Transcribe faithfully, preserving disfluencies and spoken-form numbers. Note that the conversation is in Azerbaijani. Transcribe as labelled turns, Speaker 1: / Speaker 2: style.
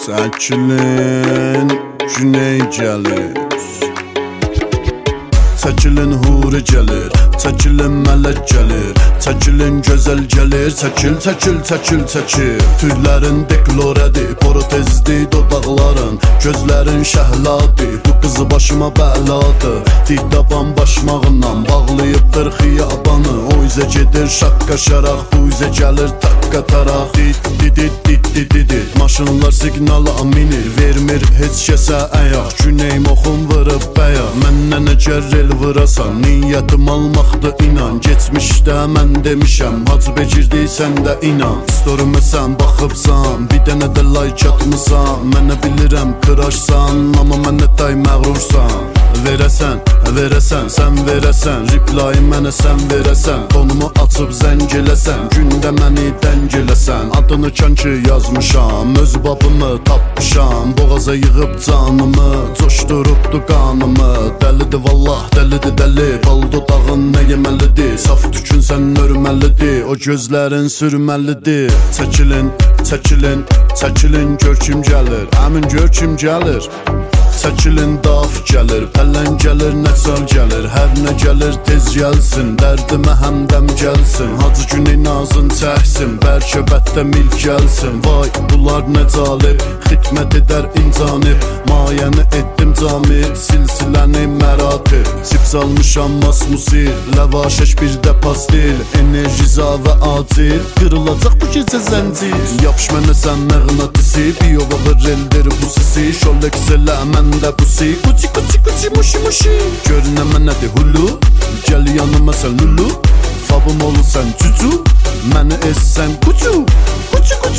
Speaker 1: Çəkilin, güney gəlir. Çəkilin, huri gəlir. Çəkilin, mələk gəlir. Çəkilin, gözəl gəlir. Çəkil, çəkil, çəkil, çəkil. Tüklərin deklorədir, protezdir dodaqların. Gözlərin şəhladır, bu qızı başıma bəladır. Dikdaban başmağından bağlayıbdır xiyabanı. O üzə gedir şaqqa şaraq, bu üzə gəlir takka taraq. Dit, dit, dit, dit, dit, dit, dit. Maşınlar siqnala minir, vermir heç kəsə əyaq. Güney moxum vırıb bəyaq. Məndən əgər el vırasan, niyyətim almaqdır inan. Geçmişdə mən demişəm, hacı becirdi sən də inan. Storimə sən baxıbsan, bir dənə də like atmısan. Mənə bilirəm kıraşsan, amma mənə tay məğrursan. Verəsən, verəsən, sən verəsən. Replayı mənə sən verəsən. Tonumu açıb zəng eləsən, gündə məni dəng eləsən. Adını kanki yazmışam, öz babımı tapmışam. Boğaza yığıb canımı, coşdurubdu qanımı. Dəlidir vallah, dəlidir dəli. Bal dodağın nə yeməlidir? Saf tükün sən örməlidir, o gözlərin sürməlidir. Çəkilin, çəkilin, çəkilin, gör kim gəlir. Əmin gör kim gəlir. Çəkilin, daf gəlir, pələn gəlir, nəçal gəlir. Hər nə gəlir tez gəlsin, dərdimə həmdəm gəlsin. Hacı güney nazın çəksin, bəlkə bətdə milk gəlsin. Vay, bunlar nə calib, xidmət edər incanib. Mayəni etdim camib, silsiləni məratib. Sips almışam masmusil, ləvaşəş bir də pastil. Enerjiza və acil, qırılacaq bu gecə zəncir. Yapış mənə sən məğnatisi, biyova vır eldir bu sisi. Şolex elə məndə busi, kuçi kuçi kuçi muşi muşi. Görünə mənədir hulu, gəl yanıma sən lulu. Fabım ol sən cucu, məni es sən kucu. Kuçu kuçu